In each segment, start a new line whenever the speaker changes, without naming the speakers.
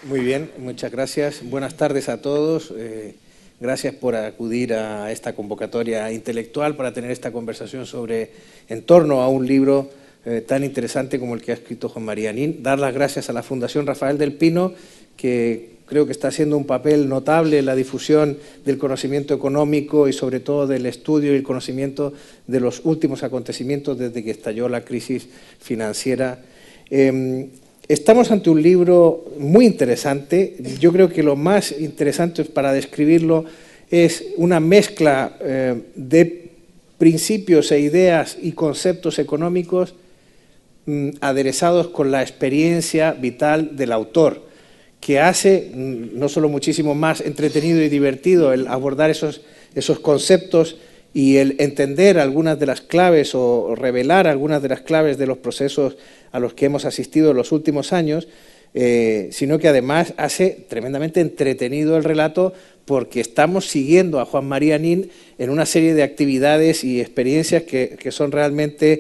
Muy bien, muchas gracias. Buenas tardes a todos. Gracias por acudir a esta convocatoria intelectual para tener esta conversación en torno a un libro tan interesante como el que ha escrito Juan María Nin. Dar las gracias a la Fundación Rafael del Pino, que creo que está haciendo un papel notable en la difusión del conocimiento económico y sobre todo del estudio y el conocimiento de los últimos acontecimientos desde que estalló la crisis financiera. Estamos ante un libro muy interesante. Yo creo que lo más interesante para describirlo es una mezcla de principios e ideas y conceptos económicos aderezados con la experiencia vital del autor, que hace no solo muchísimo más entretenido y divertido el abordar esos conceptos y el entender algunas de las claves o revelar algunas de las claves de los procesos a los que hemos asistido en los últimos años, sino que además hace tremendamente entretenido el relato, porque estamos siguiendo a Juan María Nin en una serie de actividades y experiencias que son realmente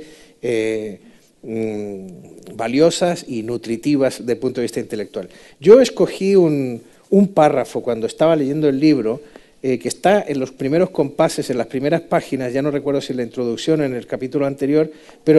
valiosas y nutritivas desde el punto de vista intelectual. Yo escogí un párrafo cuando estaba leyendo el libro, que está en los primeros compases, en las primeras páginas, ya no recuerdo si en la introducción o en el capítulo anterior, pero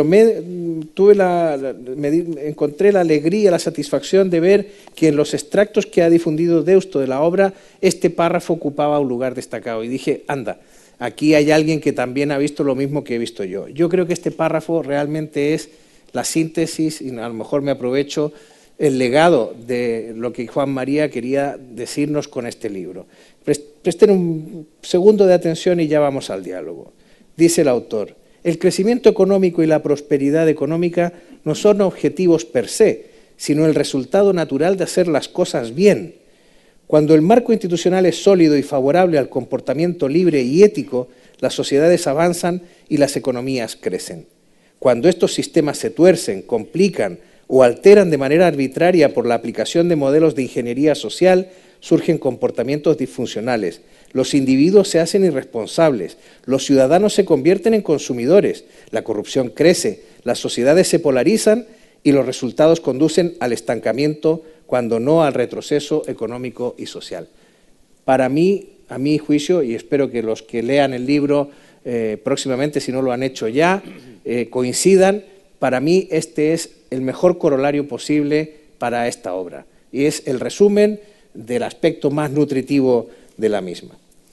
encontré la alegría, la satisfacción de ver que en los extractos que ha difundido Deusto de la obra, este párrafo ocupaba un lugar destacado. Y dije, anda, aquí hay alguien que también ha visto lo mismo que he visto yo. Yo creo que este párrafo realmente es la síntesis, y a lo mejor me aprovecho, el legado de lo que Juan María quería decirnos con este libro. Presten un segundo de atención y ya vamos al diálogo. Dice el autor: el crecimiento económico y la prosperidad económica no son objetivos per se, sino el resultado natural de hacer las cosas bien. Cuando el marco institucional es sólido y favorable al comportamiento libre y ético, las sociedades avanzan y las economías crecen. Cuando estos sistemas se tuercen, complican o alteran de manera arbitraria por la aplicación de modelos de ingeniería social, surgen comportamientos disfuncionales. Los individuos se hacen irresponsables, los ciudadanos se convierten en consumidores, la corrupción crece, las sociedades se polarizan y los resultados conducen al estancamiento, cuando no al retroceso económico y social. Para mí, a mi juicio, y espero que los que lean el libro próximamente, si no lo han hecho ya, coincidan, para mí este es el mejor corolario posible para esta obra, y es el resumen del aspecto más nutritivo de la misma.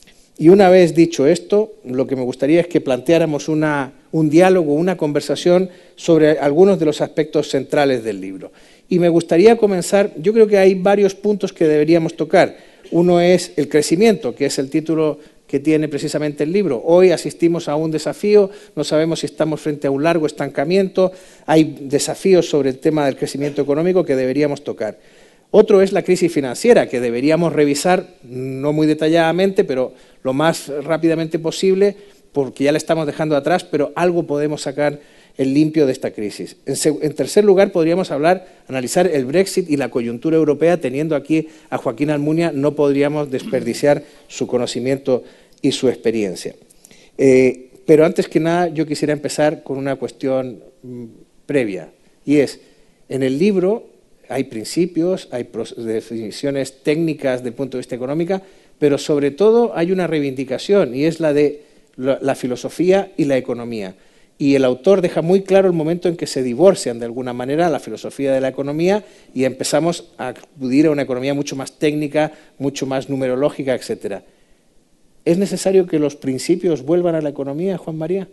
Y una vez dicho esto, lo que me gustaría es que planteáramos un diálogo, una conversación sobre algunos de los aspectos centrales del libro. Y me gustaría comenzar, yo creo que hay varios puntos que deberíamos tocar. Uno es el crecimiento, que es el título que tiene precisamente el libro. Hoy asistimos a un desafío, no sabemos si estamos frente a un largo estancamiento, hay desafíos sobre el tema del crecimiento económico que deberíamos tocar. Otro es la crisis financiera, que deberíamos revisar, no muy detalladamente, pero lo más rápidamente posible, porque ya la estamos dejando atrás, pero algo podemos sacar en limpio de esta crisis. En tercer lugar, podríamos analizar el Brexit y la coyuntura europea. Teniendo aquí a Joaquín Almunia, no podríamos desperdiciar su conocimiento y su experiencia. Pero antes que nada, yo quisiera empezar con una cuestión previa, y es, en el libro hay principios, hay definiciones técnicas desde el punto de vista económico, pero sobre todo hay una reivindicación, y es la de la filosofía y la economía. Y el autor deja muy claro el momento en que se divorcian de alguna manera la filosofía de la economía y empezamos a acudir a una economía mucho más técnica, mucho más numerológica, etc. ¿Es necesario que los principios vuelvan a la economía, Juan María?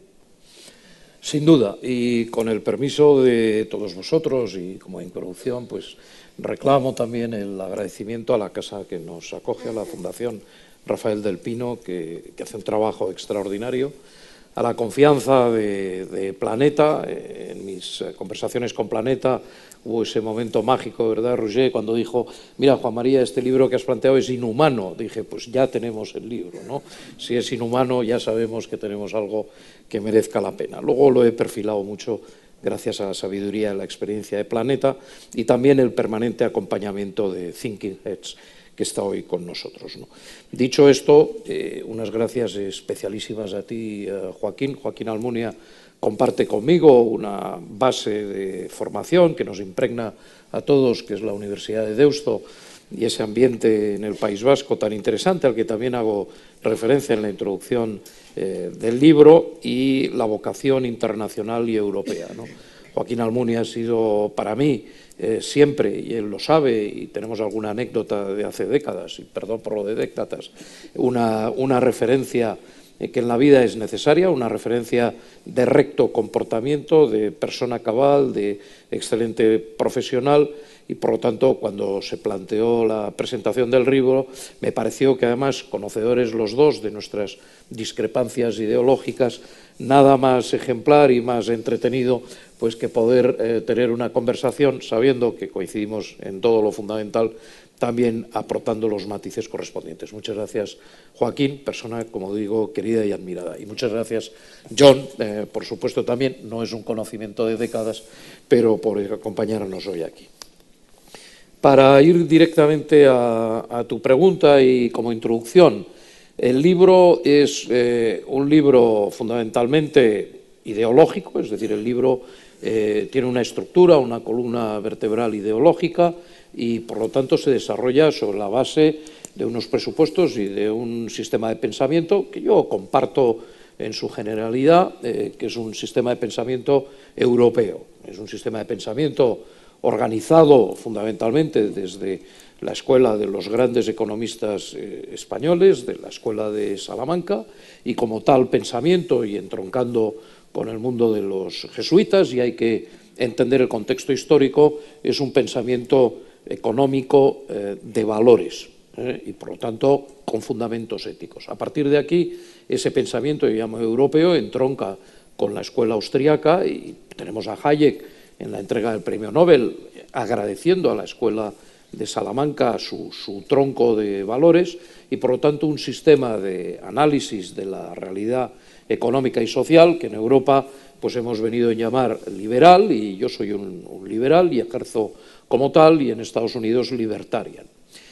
Sin duda, y con el permiso de todos vosotros y como introducción, pues reclamo también el agradecimiento a la casa que nos acoge, a la Fundación Rafael del Pino, que hace un trabajo extraordinario, a la confianza de Planeta. En mis conversaciones con Planeta hubo ese momento mágico, ¿verdad, Roger?, cuando dijo: mira, Juan María, este libro que has planteado es inhumano. Dije, pues ya tenemos el libro, ¿no? Si es inhumano, ya sabemos que tenemos algo que merezca la pena. Luego lo he perfilado mucho gracias a la sabiduría y la experiencia de Planeta, y también el permanente acompañamiento de Thinking Heads, que está hoy con nosotros, ¿no? Dicho esto, unas gracias especialísimas a ti, Joaquín. Joaquín Almunia comparte conmigo una base de formación que nos impregna a todos, que es la Universidad de Deusto, y ese ambiente en el País Vasco tan interesante, al que también hago referencia en la introducción del libro, y la vocación internacional y europea, ¿no? Joaquín Almunia ha sido para mí siempre, y él lo sabe, y tenemos alguna anécdota de hace décadas, y perdón por lo de décadas, una referencia que en la vida es necesaria, una referencia de recto comportamiento, de persona cabal, de excelente profesional, y por lo tanto cuando se planteó la presentación del libro me pareció que además, conocedores los dos de nuestras discrepancias ideológicas, nada más ejemplar y más entretenido pues que poder tener una conversación sabiendo que coincidimos en todo lo fundamental, también aportando los matices correspondientes. Muchas gracias, Joaquín, persona, como digo, querida y admirada. Y muchas gracias, John, por supuesto también, no es un conocimiento de décadas, pero por acompañarnos hoy aquí. Para ir directamente a tu pregunta y como introducción, el libro es un libro fundamentalmente ideológico, es decir, el libro tiene una estructura, una columna vertebral ideológica, y por lo tanto se desarrolla sobre la base de unos presupuestos y de un sistema de pensamiento que yo comparto en su generalidad, que es un sistema de pensamiento europeo. Es un sistema de pensamiento organizado fundamentalmente desde la escuela de los grandes economistas españoles, de la escuela de Salamanca, y como tal pensamiento y entroncando con el mundo de los jesuitas, y hay que entender el contexto histórico, es un pensamiento económico de valores y por lo tanto con fundamentos éticos. A partir de aquí, ese pensamiento, yo llamo europeo, entronca con la escuela austríaca, y tenemos a Hayek en la entrega del premio Nobel agradeciendo a la escuela de Salamanca su tronco de valores, y por lo tanto un sistema de análisis de la realidad económica y social que en Europa pues hemos venido a llamar liberal, y yo soy un liberal y ejerzo como tal, y en Estados Unidos libertarian.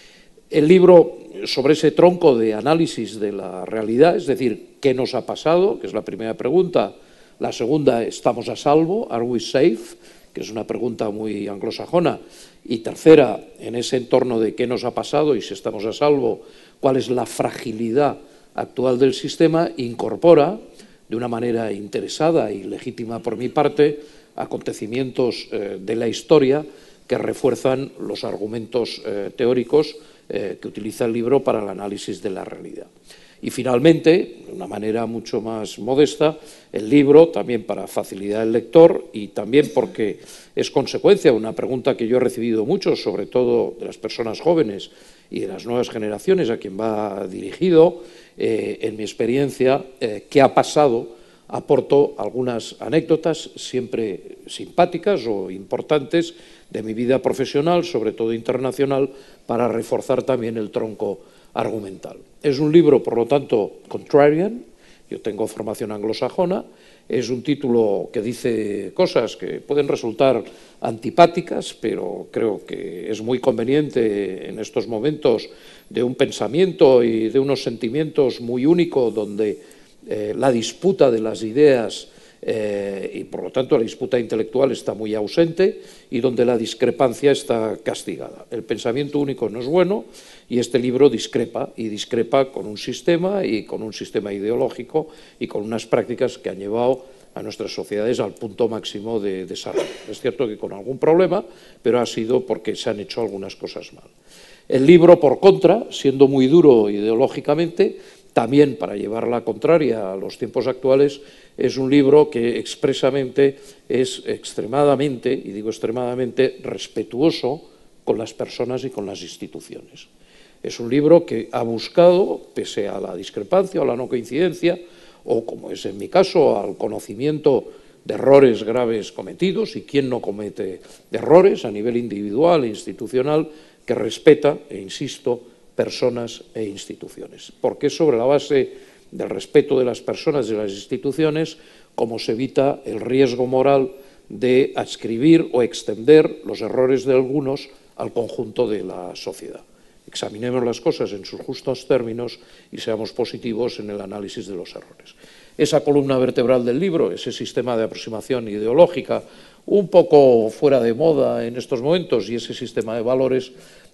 El libro sobre ese tronco de análisis de la realidad, es decir, ¿qué nos ha pasado?, que es la primera pregunta. La segunda, ¿estamos a salvo? ¿Are we safe?, que es una pregunta muy anglosajona. Y tercera, en ese entorno de qué nos ha pasado y si estamos a salvo, ¿cuál es la fragilidad actual del sistema?, incorpora de una manera interesada y legítima por mi parte acontecimientos de la historia que refuerzan los argumentos teóricos que utiliza el libro para el análisis de la realidad. Y finalmente, de una manera mucho más modesta, el libro, también para facilitar al lector y también porque es consecuencia de una pregunta que yo he recibido mucho, sobre todo de las personas jóvenes y de las nuevas generaciones a quien va dirigido, en mi experiencia, ¿qué ha pasado? Aporto algunas anécdotas siempre simpáticas o importantes de mi vida profesional, sobre todo internacional, para reforzar también el tronco argumental. Es un libro, por lo tanto, contrarian. Yo tengo formación anglosajona. Es un título que dice cosas que pueden resultar antipáticas, pero creo que es muy conveniente en estos momentos de un pensamiento y de unos sentimientos muy único, donde la disputa de las ideas y por lo tanto la disputa intelectual está muy ausente, y donde la discrepancia está castigada. El pensamiento único no es bueno, y este libro discrepa, y discrepa con un sistema y con un sistema ideológico y con unas prácticas que han llevado a nuestras sociedades al punto máximo de desarrollo. Es cierto que con algún problema, pero ha sido porque se han hecho algunas cosas mal. El libro, por contra, siendo muy duro ideológicamente, también para llevar la contraria a los tiempos actuales, es un libro que expresamente es extremadamente, y digo extremadamente, respetuoso con las personas y con las instituciones. Es un libro que ha buscado, pese a la discrepancia o la no coincidencia, o como es en mi caso, al conocimiento de errores graves cometidos, y quién no comete errores a nivel individual e institucional, que respeta, e insisto, personas e instituciones. Porque es sobre la base del respeto de las personas y de las instituciones como se evita el riesgo moral de adscribir o extender los errores de algunos al conjunto de la sociedad. Examinemos las cosas en sus justos términos y seamos positivos en el análisis de los errores. Esa columna vertebral del libro, ese sistema de aproximación ideológica, un poco fuera de moda en estos momentos, y ese sistema de valores,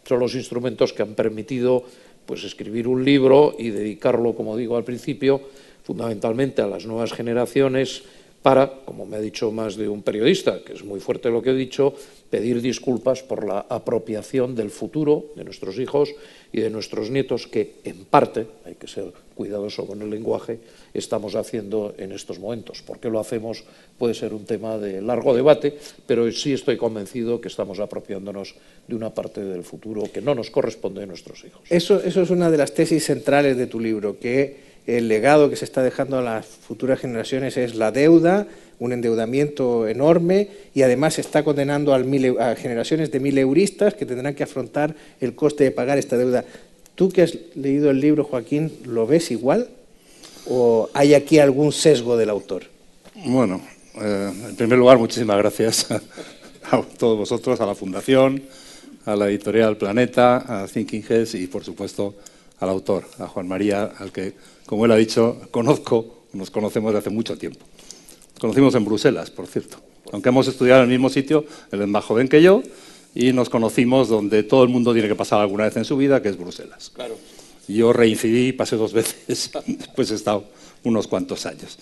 son los instrumentos que han permitido pues, escribir un libro y dedicarlo, como digo al principio, fundamentalmente a las nuevas generaciones para, como me ha dicho más de un periodista, que es muy fuerte lo que he dicho, pedir disculpas por la apropiación del futuro de nuestros hijos y de nuestros nietos, que en parte, hay que ser cuidadoso con el lenguaje, estamos haciendo en estos momentos. ¿Por qué lo hacemos? Puede ser un tema de largo debate, pero sí estoy convencido que estamos apropiándonos de una parte del futuro que no nos corresponde a nuestros hijos.
Eso es una de las tesis centrales de tu libro, que el legado que se está dejando a las futuras generaciones es la deuda, un endeudamiento enorme, y además se está condenando a generaciones de mileuristas que tendrán que afrontar el coste de pagar esta deuda. Tú que has leído el libro, Joaquín, ¿lo ves igual o hay aquí algún sesgo del autor?
Bueno, en primer lugar, muchísimas gracias a todos vosotros, a la Fundación, a la editorial Planeta, a Thinking Heads y, por supuesto, al autor, a Juan María, al que, como él ha dicho, nos conocemos de hace mucho tiempo. Nos conocimos en Bruselas, por cierto. Aunque hemos estudiado en el mismo sitio, él es más joven que yo, y nos conocimos donde todo el mundo tiene que pasar alguna vez en su vida, que es Bruselas.
Claro.
Yo reincidí, pasé 2 veces, después he estado unos cuantos años.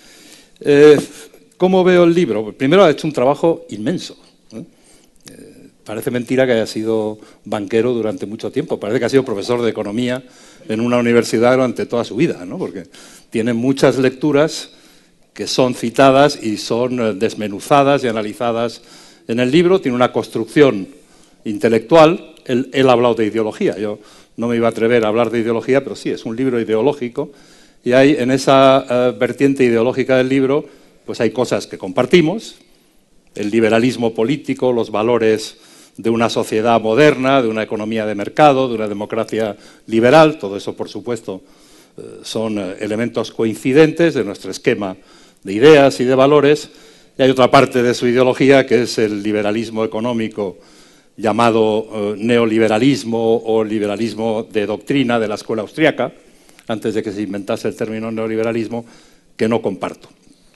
¿Cómo veo el libro? Primero, ha hecho un trabajo inmenso. Parece mentira que haya sido banquero durante mucho tiempo. Parece que ha sido profesor de economía en una universidad durante toda su vida, ¿no? Porque tiene muchas lecturas que son citadas y son desmenuzadas y analizadas en el libro. Tiene una construcción intelectual. Él ha hablado de ideología. Yo no me iba a atrever a hablar de ideología, pero sí, es un libro ideológico. Y hay, en esa vertiente ideológica del libro, pues hay cosas que compartimos. El liberalismo político, los valores de una sociedad moderna, de una economía de mercado, de una democracia liberal, todo eso, por supuesto, son elementos coincidentes de nuestro esquema de ideas y de valores. Y hay otra parte de su ideología que es el liberalismo económico llamado neoliberalismo o liberalismo de doctrina de la escuela austriaca, antes de que se inventase el término neoliberalismo, que no comparto.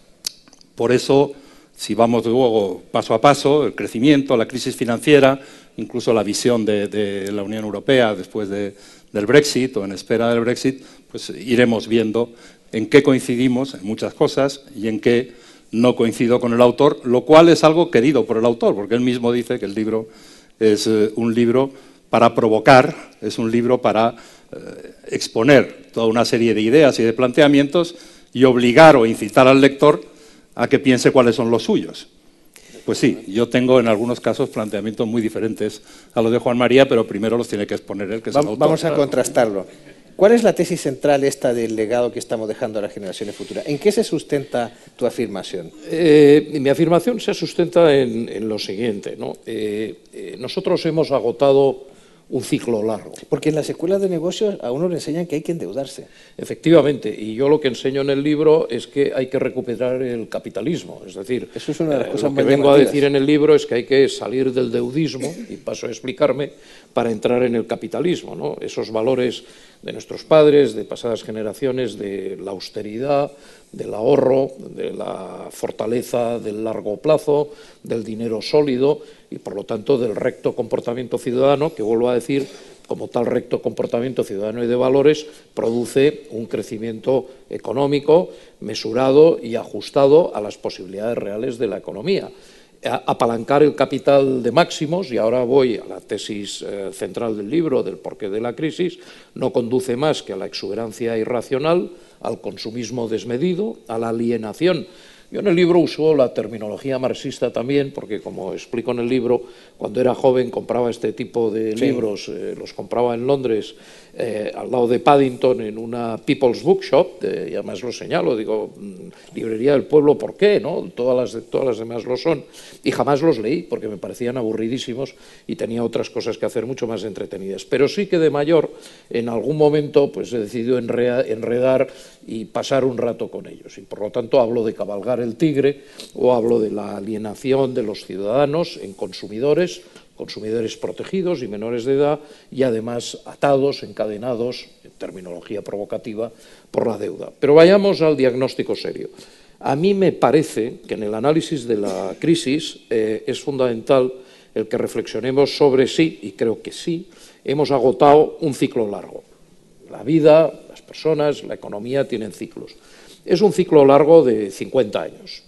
Por eso, si vamos luego paso a paso, el crecimiento, la crisis financiera, incluso la visión de la Unión Europea después del Brexit o en espera del Brexit, pues iremos viendo en qué coincidimos en muchas cosas y en qué no coincido con el autor, lo cual es algo querido por el autor, porque él mismo dice que el libro es un libro para provocar, es un libro para exponer toda una serie de ideas y de planteamientos y obligar o incitar al lector a que piense cuáles son los suyos. Pues sí, yo tengo en algunos casos planteamientos muy diferentes a los de Juan María, pero primero los tiene que exponer él, que es el autor.
Vamos a contrastarlo. ¿Cuál es la tesis central esta del legado que estamos dejando a las generaciones futuras? ¿En qué se sustenta tu afirmación?
Mi afirmación se sustenta en lo siguiente, ¿no? Nosotros hemos agotado un ciclo largo.
Porque en las escuelas de negocios a uno le enseñan que hay que endeudarse.
Efectivamente, y yo lo que enseño en el libro es que hay que recuperar el capitalismo. Es decir,
eso es una de las cosas
lo que vengo a decir en el libro es que hay que salir del deudismo, y paso a explicarme, para entrar en el capitalismo, ¿no? Esos valores de nuestros padres, de pasadas generaciones, de la austeridad, del ahorro, de la fortaleza del largo plazo, del dinero sólido y, por lo tanto, del recto comportamiento ciudadano, que, vuelvo a decir, como tal recto comportamiento ciudadano y de valores, produce un crecimiento económico mesurado y ajustado a las posibilidades reales de la economía. Apalancar el capital de máximos, y ahora voy a la tesis central del libro, del porqué de la crisis, no conduce más que a la exuberancia irracional, al consumismo desmedido, a la alienación. Yo en el libro uso la terminología marxista también, porque, como explico en el libro, cuando era joven compraba este tipo de libros, los compraba en Londres, al lado de Paddington, en una People's Bookshop, y además lo señalo, digo, librería del pueblo, ¿por qué? ¿No? Todas las demás lo son, y jamás los leí, porque me parecían aburridísimos y tenía otras cosas que hacer mucho más entretenidas. Pero sí que de mayor, en algún momento, pues he decidido enredar y pasar un rato con ellos, y por lo tanto hablo de cabalgar el tigre, o hablo de la alienación de los ciudadanos en consumidores protegidos y menores de edad, y además atados, encadenados, en terminología provocativa, por la deuda. Pero vayamos al diagnóstico serio. A mí me parece que en el análisis de la crisis es fundamental el que reflexionemos sobre si, y creo que sí, hemos agotado un ciclo largo. La vida, las personas, la economía tienen ciclos. Es un ciclo largo de 50 años.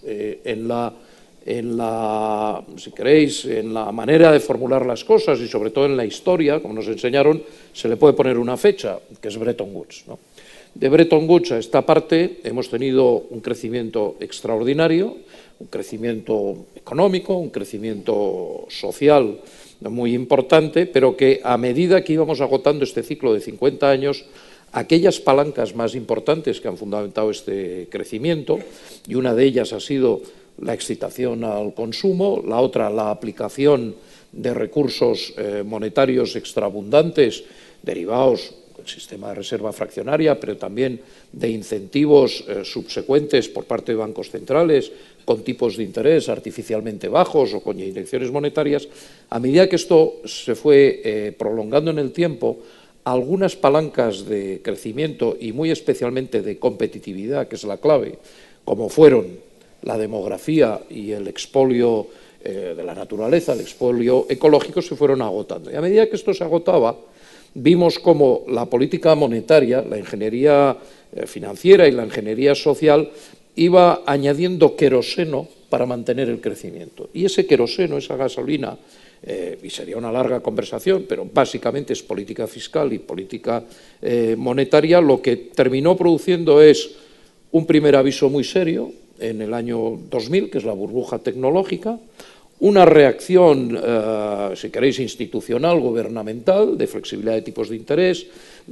Si queréis, en la manera de formular las cosas y sobre todo en la historia, como nos enseñaron, se le puede poner una fecha, que es Bretton Woods, ¿no? De Bretton Woods a esta parte hemos tenido un crecimiento extraordinario, un crecimiento económico, un crecimiento social muy importante, pero que a medida que íbamos agotando este ciclo de 50 años, aquellas palancas más importantes que han fundamentado este crecimiento, y una de ellas ha sido la excitación al consumo, la otra la aplicación de recursos monetarios extraabundantes derivados del sistema de reserva fraccionaria, pero también de incentivos subsecuentes por parte de bancos centrales con tipos de interés artificialmente bajos o con inyecciones monetarias. A medida que esto se fue prolongando en el tiempo, algunas palancas de crecimiento y muy especialmente de competitividad, que es la clave, como fueron la demografía y el expolio de la naturaleza, el expolio ecológico, se fueron agotando. Y a medida que esto se agotaba, vimos cómo la política monetaria, la ingeniería financiera y la ingeniería social iba añadiendo queroseno para mantener el crecimiento. Y ese queroseno, esa gasolina, y sería una larga conversación, pero básicamente es política fiscal y política monetaria, lo que terminó produciendo es un primer aviso muy serio en el año 2000, que es la burbuja tecnológica, una reacción, si queréis, institucional, gubernamental, de flexibilidad de tipos de interés,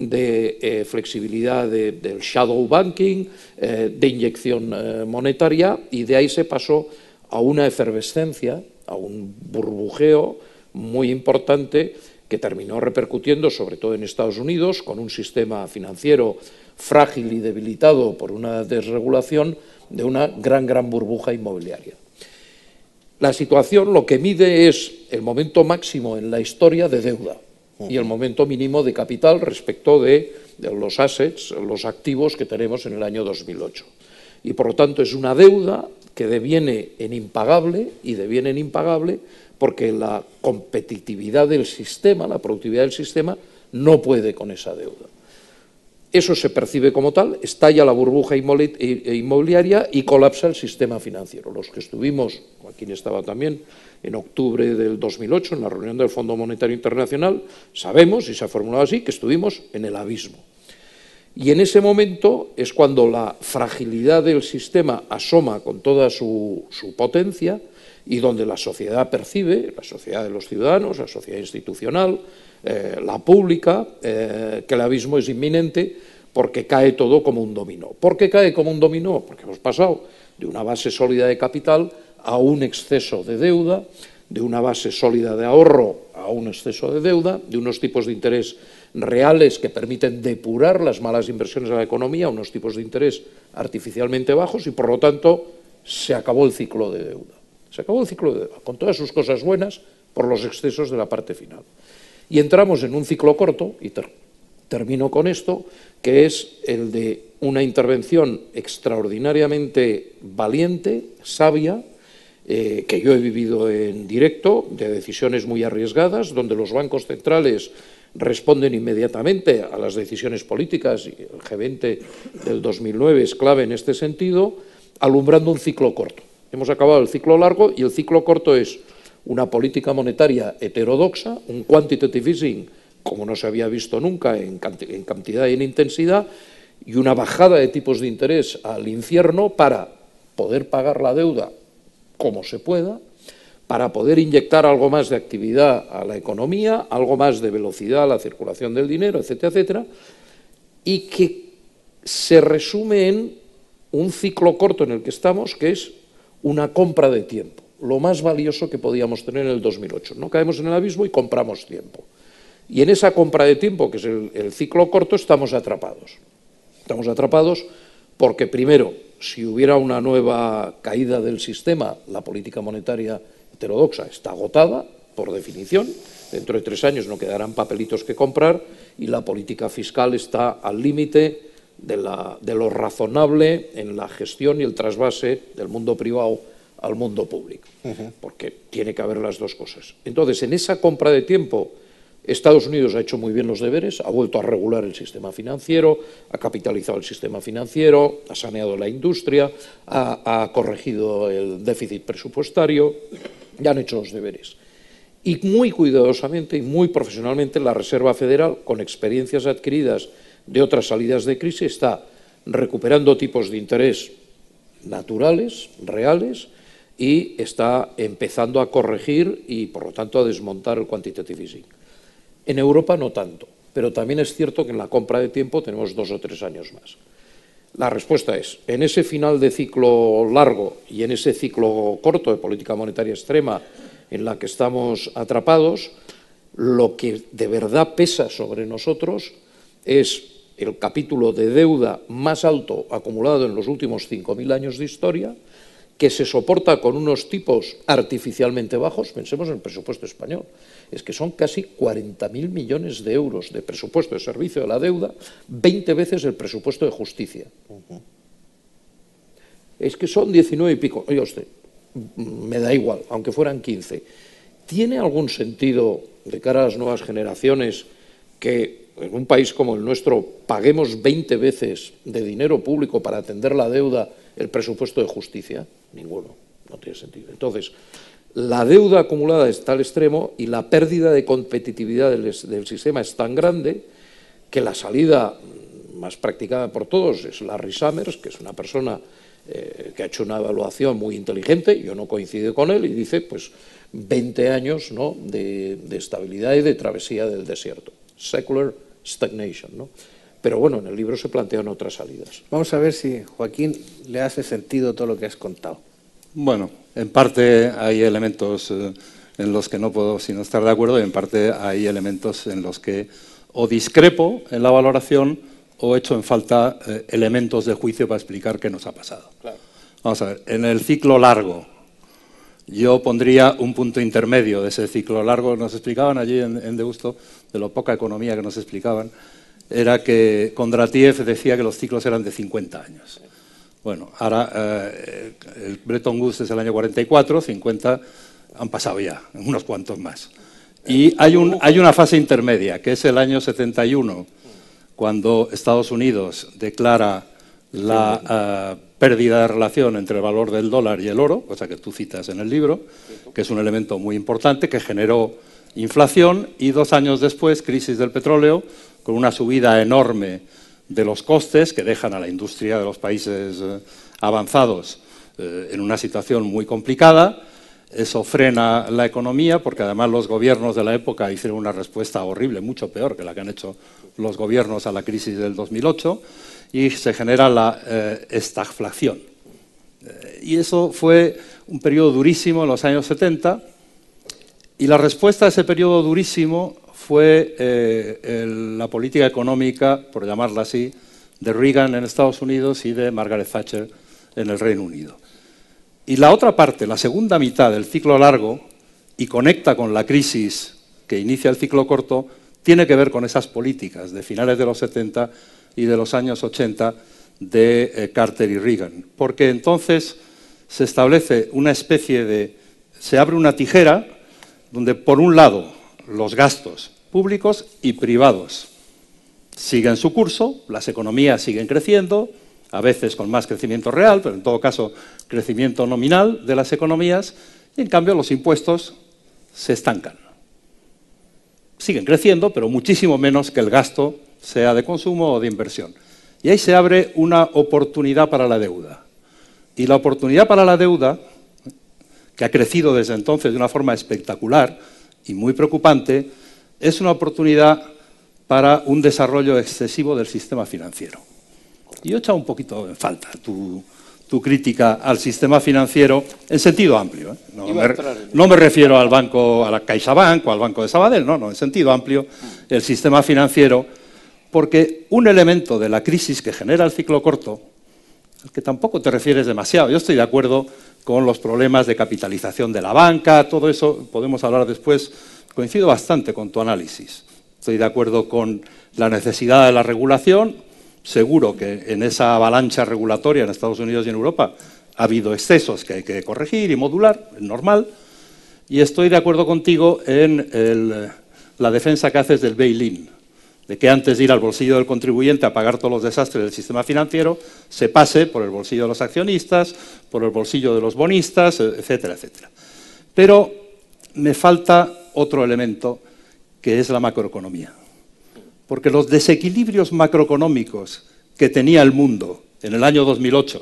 de flexibilidad del shadow banking, de inyección monetaria, y de ahí se pasó a una efervescencia, a un burbujeo muy importante que terminó repercutiendo sobre todo en Estados Unidos, con un sistema financiero frágil y debilitado por una desregulación de una gran burbuja inmobiliaria. La situación lo que mide es el momento máximo en la historia de deuda y el momento mínimo de capital respecto de los assets, los activos que tenemos en el año 2008. Y por lo tanto es una deuda que deviene en impagable, y deviene en impagable porque la competitividad del sistema, la productividad del sistema, no puede con esa deuda. Eso se percibe como tal, estalla la burbuja inmobiliaria y colapsa el sistema financiero. Los que estuvimos, Joaquín estaba también, en octubre del 2008, en la reunión del Fondo Monetario Internacional, sabemos, y se ha formulado así, que estuvimos en el abismo. Y en ese momento es cuando la fragilidad del sistema asoma con toda su potencia y donde la sociedad percibe, la sociedad de los ciudadanos, la sociedad institucional, la pública, que el abismo es inminente porque cae todo como un dominó. ¿Por qué cae como un dominó? Porque hemos pasado de una base sólida de capital a un exceso de deuda, de una base sólida de ahorro a un exceso de deuda, de unos tipos de interés reales que permiten depurar las malas inversiones de la economía, unos tipos de interés artificialmente bajos, y por lo tanto se acabó el ciclo de deuda. Se acabó el ciclo de deuda, con todas sus cosas buenas, por los excesos de la parte final. Y entramos en un ciclo corto, y termino con esto, que es el de una intervención extraordinariamente valiente, sabia, que yo he vivido en directo, de decisiones muy arriesgadas, donde los bancos centrales responden inmediatamente a las decisiones políticas, y el G20 del 2009 es clave en este sentido, alumbrando un ciclo corto. Hemos acabado el ciclo largo, y el ciclo corto es una política monetaria heterodoxa, un quantitative easing como no se había visto nunca en cantidad y en intensidad, y una bajada de tipos de interés al infierno para poder pagar la deuda como se pueda, para poder inyectar algo más de actividad a la economía, algo más de velocidad a la circulación del dinero, etcétera, etcétera, y que se resume en un ciclo corto en el que estamos, que es una compra de tiempo, lo más valioso que podíamos tener en el 2008. No caemos en el abismo y compramos tiempo. Y en esa compra de tiempo, que es el ciclo corto, estamos atrapados. Estamos atrapados porque, primero, si hubiera una nueva caída del sistema, la política monetaria heterodoxa está agotada, por definición. Dentro de 3 años no quedarán papelitos que comprar, y la política fiscal está al límite de lo razonable en la gestión y el trasvase del mundo privado al mundo público, porque tiene que haber las dos cosas. Entonces, en esa compra de tiempo, Estados Unidos ha hecho muy bien los deberes, ha vuelto a regular el sistema financiero, ha capitalizado el sistema financiero, ha saneado la industria, ha corregido el déficit presupuestario, ya han hecho los deberes. Y muy cuidadosamente y muy profesionalmente la Reserva Federal, con experiencias adquiridas de otras salidas de crisis, está recuperando tipos de interés naturales, reales, y está empezando a corregir y, por lo tanto, a desmontar el quantitative easing. En Europa no tanto, pero también es cierto que en la compra de tiempo tenemos 2 o 3 años más. La respuesta es, en ese final de ciclo largo y en ese ciclo corto de política monetaria extrema en la que estamos atrapados, lo que de verdad pesa sobre nosotros es el capítulo de deuda más alto acumulado en los últimos 5.000 años de historia, que se soporta con unos tipos artificialmente bajos. Pensemos en el presupuesto español. Es que son casi 40.000 millones de euros de presupuesto de servicio de la deuda, 20 veces el presupuesto de justicia. Es que son 19 y pico. Oiga usted, me da igual, aunque fueran 15. ¿Tiene algún sentido de cara a las nuevas generaciones que en un país como el nuestro paguemos 20 veces de dinero público para atender la deuda el presupuesto de justicia? Ninguno, no tiene sentido. Entonces, la deuda acumulada está al extremo y la pérdida de competitividad del sistema es tan grande que la salida más practicada por todos es Larry Summers, que es una persona que ha hecho una evaluación muy inteligente, yo no coincido con él, y dice, pues, 20 años, ¿no?, de estabilidad y de travesía del desierto. Secular stagnation, ¿no? Pero bueno, en el libro se plantean otras salidas.
Vamos a ver si, Joaquín, le hace sentido todo lo que has contado.
Bueno, en parte hay elementos en los que no puedo sino estar de acuerdo y en parte hay elementos en los que o discrepo en la valoración o echo en falta elementos de juicio para explicar qué nos ha pasado.
Claro.
Vamos a ver, en el ciclo largo yo pondría un punto intermedio de ese ciclo largo. Nos explicaban allí en Deusto, de lo poca economía que nos explicaban, era que Kondratiev decía que los ciclos eran de 50 años. Bueno, ahora el Bretton Woods es el año 44, 50 han pasado ya, unos cuantos más. Y hay una fase intermedia, que es el año 71, cuando Estados Unidos declara la pérdida de relación entre el valor del dólar y el oro, cosa que tú citas en el libro, que es un elemento muy importante que generó inflación, y 2 años después, crisis del petróleo, con una subida enorme de los costes que dejan a la industria de los países avanzados en una situación muy complicada. Eso frena la economía porque además los gobiernos de la época hicieron una respuesta horrible, mucho peor que la que han hecho los gobiernos a la crisis del 2008, y se genera la estagflación. Y eso fue un periodo durísimo en los años 70, y la respuesta a ese periodo durísimo fue la política económica, por llamarla así, de Reagan en Estados Unidos y de Margaret Thatcher en el Reino Unido. Y la otra parte, la segunda mitad del ciclo largo, y conecta con la crisis que inicia el ciclo corto, tiene que ver con esas políticas de finales de los 70 y de los años 80 de Carter y Reagan. Porque entonces se establece una especie de... se abre una tijera donde, por un lado, los gastos públicos y privados siguen su curso, las economías siguen creciendo, a veces con más crecimiento real, pero en todo caso crecimiento nominal de las economías, y en cambio los impuestos se estancan. Siguen creciendo, pero muchísimo menos que el gasto, sea de consumo o de inversión. Y ahí se abre una oportunidad para la deuda. Y la oportunidad para la deuda, que ha crecido desde entonces de una forma espectacular y muy preocupante, es una oportunidad para un desarrollo excesivo del sistema financiero. Y yo he echado un poquito en falta tu crítica al sistema financiero en sentido amplio. No me refiero al banco, a la CaixaBank o al Banco de Sabadell, no, en sentido amplio, el sistema financiero, porque un elemento de la crisis que genera el ciclo corto, al que tampoco te refieres demasiado, yo estoy de acuerdo con los problemas de capitalización de la banca, todo eso podemos hablar después, coincido bastante con tu análisis. Estoy de acuerdo con la necesidad de la regulación. Seguro que en esa avalancha regulatoria en Estados Unidos y en Europa Ha habido excesos que hay que corregir y modular, es normal, y estoy de acuerdo contigo en la defensa que haces del bail-in, de que antes de ir al bolsillo del contribuyente a pagar todos los desastres del sistema financiero, se pase por el bolsillo de los accionistas, por el bolsillo de los bonistas, etcétera, etcétera. Pero me falta otro elemento, que es la macroeconomía. Porque los desequilibrios macroeconómicos que tenía el mundo en el año 2008,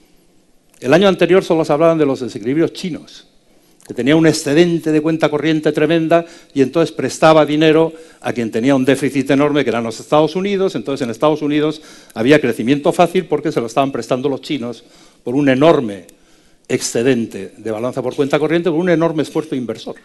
el año anterior solo se hablaban de los desequilibrios chinos, que tenía un excedente de cuenta corriente tremenda y entonces prestaba dinero a quien tenía un déficit enorme, que eran los Estados Unidos. Entonces en Estados Unidos había crecimiento fácil porque se lo estaban prestando los chinos por un enorme excedente de balanza por cuenta corriente, por un enorme esfuerzo inversor.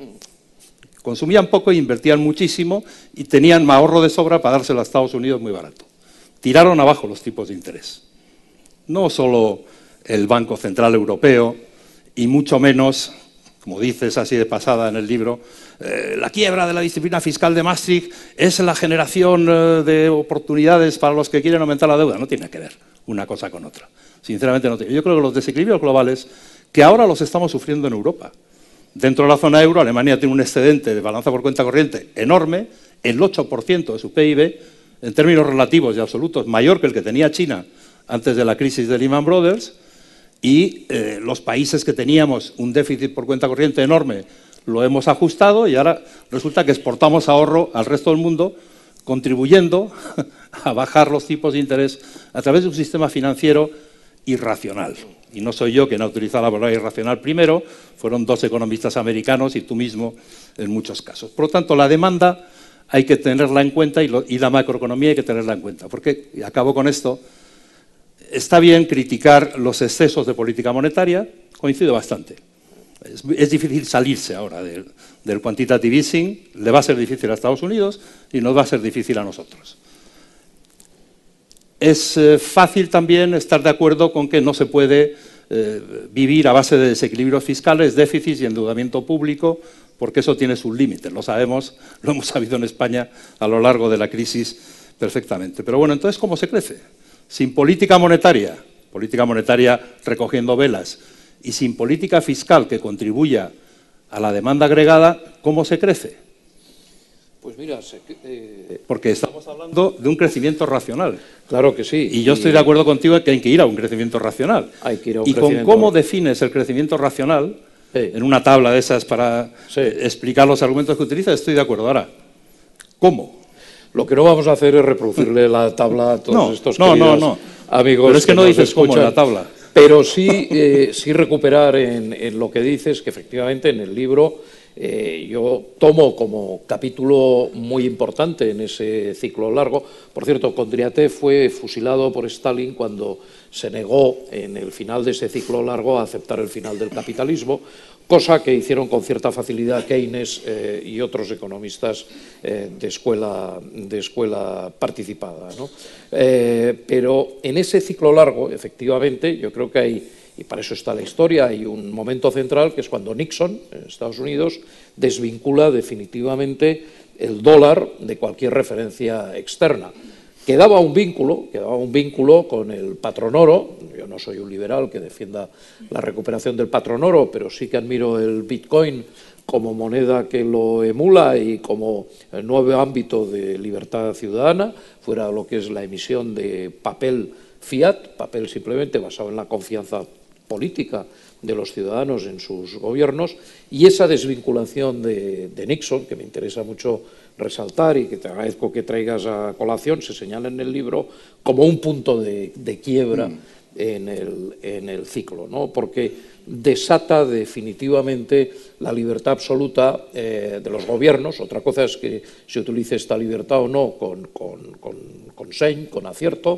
Consumían poco e invertían muchísimo y tenían ahorro de sobra para dárselo a Estados Unidos muy barato. Tiraron abajo los tipos de interés. No solo el Banco Central Europeo y mucho menos, como dices así de pasada en el libro, la quiebra de la disciplina fiscal de Maastricht es la generación de oportunidades para los que quieren aumentar la deuda. No tiene que ver una cosa con otra. Sinceramente no tiene. Yo creo que los desequilibrios globales, que ahora los estamos sufriendo en Europa, dentro de la zona euro, Alemania tiene un excedente de balanza por cuenta corriente enorme, el 8% de su PIB, en términos relativos y absolutos, mayor que el que tenía China antes de la crisis de Lehman Brothers, y los países que teníamos un déficit por cuenta corriente enorme lo hemos ajustado y ahora resulta que exportamos ahorro al resto del mundo, contribuyendo a bajar los tipos de interés a través de un sistema financiero irracional. Y no soy yo quien ha utilizado la palabra irracional primero, fueron dos economistas americanos y tú mismo en muchos casos. Por lo tanto, la demanda hay que tenerla en cuenta y la macroeconomía hay que tenerla en cuenta. Porque, y acabo con esto, está bien criticar los excesos de política monetaria, coincido bastante. Es difícil salirse ahora del quantitative easing, le va a ser difícil a Estados Unidos y nos va a ser difícil a nosotros. Es fácil también estar de acuerdo con que no se puede vivir a base de desequilibrios fiscales, déficits y endeudamiento público, porque eso tiene sus límites, lo sabemos, lo hemos sabido en España a lo largo de la crisis perfectamente. Pero bueno, entonces, ¿cómo se crece? Sin política monetaria recogiendo velas, y sin política fiscal que contribuya a la demanda agregada, ¿cómo se crece?
Pues mira,
porque estamos hablando de un crecimiento racional.
Claro que sí.
Y yo estoy de acuerdo contigo en que hay que ir a un crecimiento racional.
Hay que ir a un
y
crecimiento.
Con cómo defines el crecimiento racional, en una tabla de esas para explicar los argumentos que utilizas, estoy de acuerdo. Ahora, ¿cómo?
Lo que no vamos a hacer es reproducirle la tabla a todos estos queridos amigos.
Pero es que no dices cómo en la tabla.
Pero sí, sí recuperar en lo que dices, que efectivamente en el libro yo tomo como capítulo muy importante en ese ciclo largo. Por cierto, Kondriatev fue fusilado por Stalin cuando se negó en el final de ese ciclo largo a aceptar el final del capitalismo, cosa que hicieron con cierta facilidad Keynes y otros economistas de escuela participada, ¿no? Pero en ese ciclo largo, efectivamente, yo creo que hay, y para eso está la historia, hay un momento central que es cuando Nixon, en Estados Unidos, desvincula definitivamente el dólar de cualquier referencia externa. Quedaba un vínculo con el patronoro. Yo no soy un liberal que defienda la recuperación del patronoro, pero sí que admiro el Bitcoin como moneda que lo emula y como el nuevo ámbito de libertad ciudadana, fuera lo que es la emisión de papel fiat, papel simplemente basado en la confianza política de los ciudadanos en sus gobiernos, y esa desvinculación de Nixon, que me interesa mucho resaltar y que te agradezco que traigas a colación, se señala en el libro como un punto de quiebra en el ciclo, ¿no? Porque desata definitivamente la libertad absoluta de los gobiernos. Otra cosa es que se utilice esta libertad o no con seña, con acierto,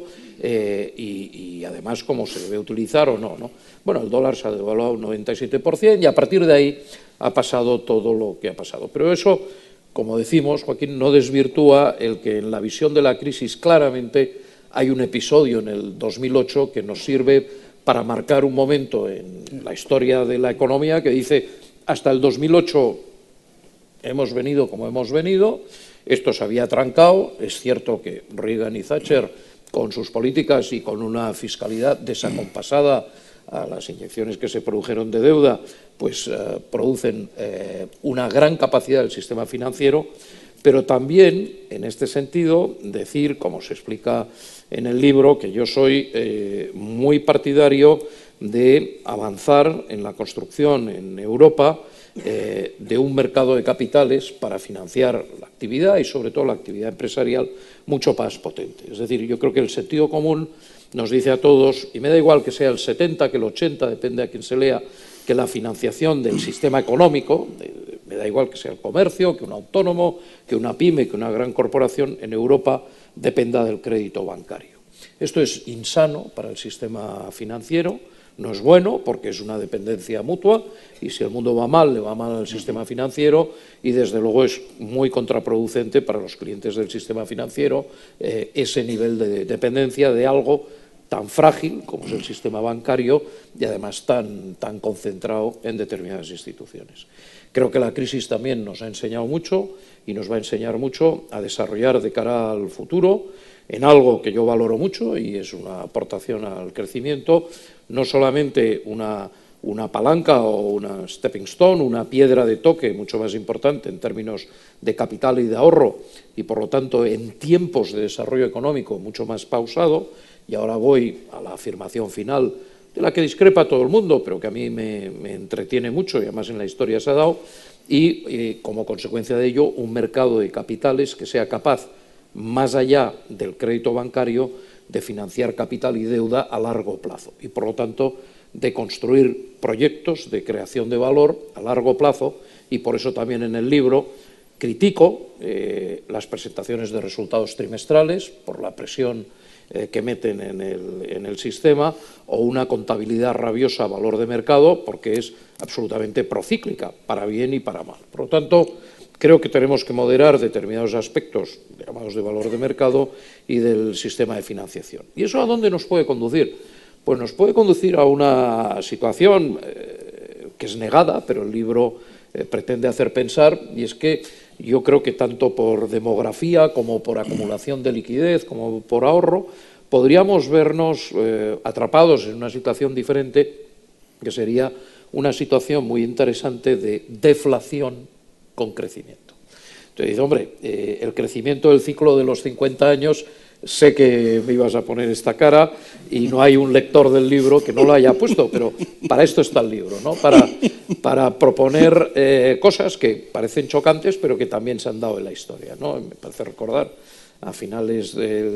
y además cómo se debe utilizar o no, ¿no? Bueno, el dólar se ha devaluado un 97% y a partir de ahí ha pasado todo lo que ha pasado. Pero eso, como decimos, Joaquín, no desvirtúa el que en la visión de la crisis claramente hay un episodio en el 2008 que nos sirve para marcar un momento en la historia de la economía que dice: hasta el 2008 hemos venido como hemos venido, esto se había trancado, es cierto que Reagan y Thatcher, con sus políticas y con una fiscalidad desacompasada a las inyecciones que se produjeron de deuda, pues producen una gran capacidad del sistema financiero, pero también, en este sentido, decir, como se explica en el libro, que yo soy muy partidario de avanzar en la construcción en Europa de un mercado de capitales para financiar la actividad y, sobre todo, la actividad empresarial mucho más potente. Es decir, yo creo que el sentido común nos dice a todos, y me da igual que sea el 70, que el 80, depende a quién se lea, que la financiación del sistema económico, me da igual que sea el comercio, que un autónomo, que una pyme, que una gran corporación, en Europa dependa del crédito bancario. Esto es insano para el sistema financiero, no es bueno porque es una dependencia mutua y si el mundo va mal, le va mal al sistema financiero y desde luego es muy contraproducente para los clientes del sistema financiero ese nivel de dependencia de algo tan frágil como es el sistema bancario y además tan concentrado en determinadas instituciones. Creo que la crisis también nos ha enseñado mucho y nos va a enseñar mucho a desarrollar de cara al futuro en algo que yo valoro mucho y es una aportación al crecimiento, no solamente una palanca o una stepping stone, una piedra de toque mucho más importante en términos de capital y de ahorro y por lo tanto en tiempos de desarrollo económico mucho más pausado, y ahora voy a la afirmación final de la que discrepa todo el mundo, pero que a mí me entretiene mucho y además en la historia se ha dado, y como consecuencia de ello un mercado de capitales que sea capaz, más allá del crédito bancario, de financiar capital y deuda a largo plazo y por lo tanto de construir proyectos de creación de valor a largo plazo y por eso también en el libro critico las presentaciones de resultados trimestrales por la presión que meten en el sistema o una contabilidad rabiosa a valor de mercado porque es absolutamente procíclica, para bien y para mal. Por lo tanto, creo que tenemos que moderar determinados aspectos llamados de valor de mercado y del sistema de financiación. ¿Y eso a dónde nos puede conducir? Pues nos puede conducir a una situación que es negada, pero el libro pretende hacer pensar, y es que yo creo que tanto por demografía como por acumulación de liquidez, como por ahorro, podríamos vernos atrapados en una situación diferente, que sería una situación muy interesante de deflación con crecimiento. Entonces dice, hombre, el crecimiento del ciclo de los 50 años, sé que me ibas a poner esta cara y no hay un lector del libro que no lo haya puesto, pero para esto está el libro, ¿no? Para proponer cosas que parecen chocantes, pero que también se han dado en la historia, ¿no? Me parece recordar a finales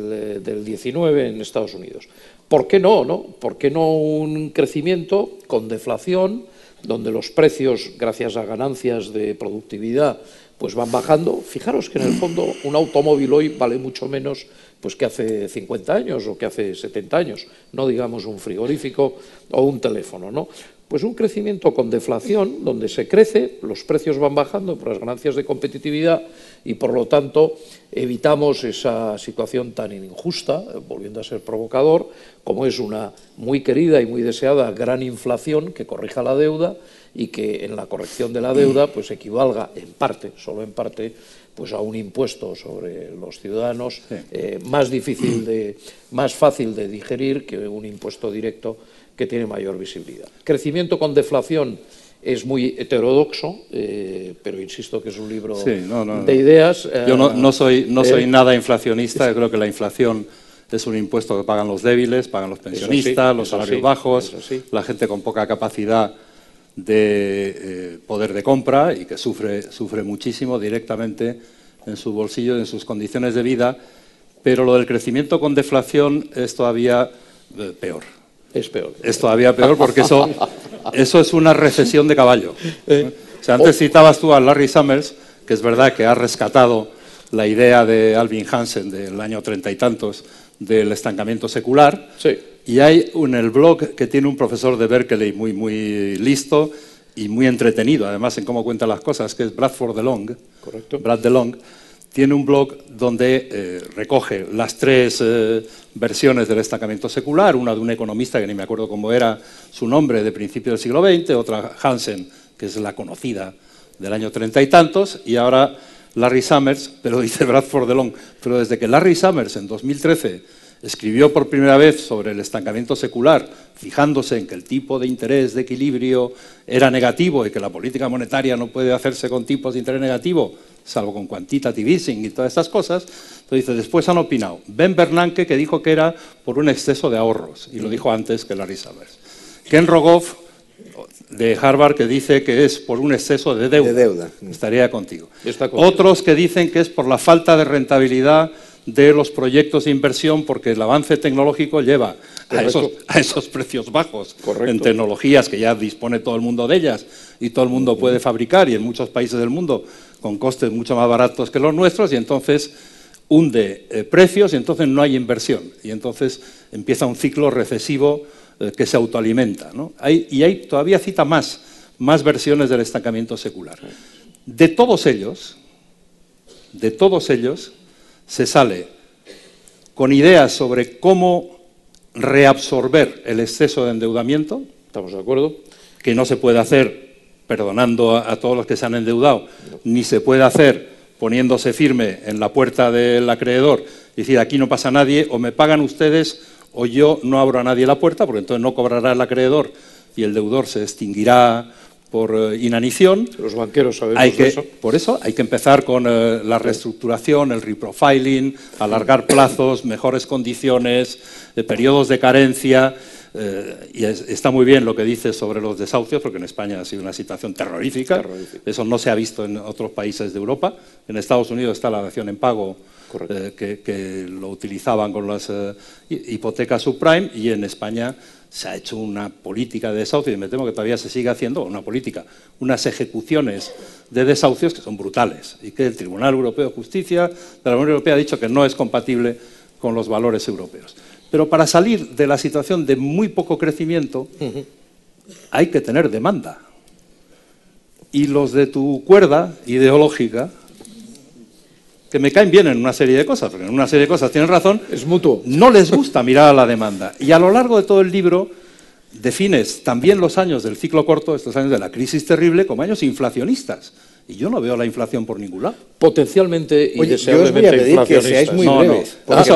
del 19 en Estados Unidos. ¿Por qué no, no? ¿Por qué no un crecimiento con deflación, donde los precios, gracias a ganancias de productividad, pues van bajando? Fijaros que en el fondo un automóvil hoy vale mucho menos pues que hace 50 años o que hace 70 años, no digamos un frigorífico o un teléfono, ¿no? Pues un crecimiento con deflación, donde se crece, los precios van bajando por las ganancias de competitividad y por lo tanto evitamos esa situación tan injusta, volviendo a ser provocador, como es una muy querida y muy deseada gran inflación que corrija la deuda y que en la corrección de la deuda pues equivalga en parte, solo en parte, pues a un impuesto sobre los ciudadanos más fácil de digerir que un impuesto directo que tiene mayor visibilidad. Crecimiento con deflación es muy heterodoxo, pero insisto que es un libro de ideas.
Yo no soy nada inflacionista, yo creo que la inflación es un impuesto que pagan los débiles, pagan los pensionistas, los salarios bajos, la gente con poca capacidad de poder de compra y que sufre muchísimo directamente en su bolsillo, en sus condiciones de vida, pero lo del crecimiento con deflación es todavía peor.
Es peor.
Es todavía peor porque eso es una recesión de caballo. O sea, antes citabas tú a Larry Summers, que es verdad que ha rescatado la idea de Alvin Hansen del año 30 y tantos del estancamiento secular.
Sí.
Y hay en el blog que tiene un profesor de Berkeley muy listo y muy entretenido, además en cómo cuenta las cosas, que es Bradford DeLong.
Correcto.
Brad DeLong tiene un blog donde recoge las tres versiones del estancamiento secular, una de un economista que ni me acuerdo cómo era su nombre, de principios del siglo XX, otra Hansen, que es la conocida del año 30 y tantos, y ahora Larry Summers, pero dice Bradford DeLong, pero desde que Larry Summers en 2013 escribió por primera vez sobre el estancamiento secular, fijándose en que el tipo de interés de equilibrio era negativo y que la política monetaria no puede hacerse con tipos de interés negativo, salvo con quantitative easing y todas estas cosas. Entonces dice, después han opinado Ben Bernanke, que dijo que era por un exceso de ahorros, y lo dijo antes que Larry Summers. Ken Rogoff, de Harvard, que dice que es por un exceso de deuda. Estaría contigo. Otros que dicen que es por la falta de rentabilidad de los proyectos de inversión, porque el avance tecnológico lleva a esos precios bajos.
Correcto.
En tecnologías que ya dispone todo el mundo de ellas y todo el mundo puede fabricar, y en muchos países del mundo con costes mucho más baratos que los nuestros, y entonces hunde precios y entonces no hay inversión. Y entonces empieza un ciclo recesivo que se autoalimenta, ¿no? Hay todavía cita más versiones del estancamiento secular. De todos ellos se sale con ideas sobre cómo reabsorber el exceso de endeudamiento.
¿Estamos de acuerdo?
Que no se puede hacer perdonando a todos los que se han endeudado, ni se puede hacer poniéndose firme en la puerta del acreedor y decir, aquí no pasa nadie, o me pagan ustedes o yo no abro a nadie la puerta, porque entonces no cobrará el acreedor y el deudor se extinguirá por inanición.
Los banqueros sabemos eso.
Por eso hay que empezar con la reestructuración, el reprofiling, alargar plazos, mejores condiciones, periodos de carencia. Y está muy bien lo que dices sobre los desahucios, porque en España ha sido una situación terrorífica. Eso no se ha visto en otros países de Europa. En Estados Unidos está la dación en pago, que lo utilizaban con las hipotecas subprime, y en España se ha hecho una política de desahucio, y me temo que todavía se sigue haciendo unas ejecuciones de desahucios que son brutales, y que el Tribunal Europeo de Justicia de la Unión Europea ha dicho que no es compatible con los valores europeos. Pero para salir de la situación de muy poco crecimiento hay que tener demanda. Y los de tu cuerda ideológica, que me caen bien en una serie de cosas, porque en una serie de cosas tienen razón,
es mutuo.
No les gusta mirar a la demanda. Y a lo largo de todo el libro defines también los años del ciclo corto, estos años de la crisis terrible, como años inflacionistas. Y yo no veo la inflación por ningún lado.
Potencialmente y
Oye,
deseablemente
yo os voy a pedir que
inflacionistas.
seáis muy breves.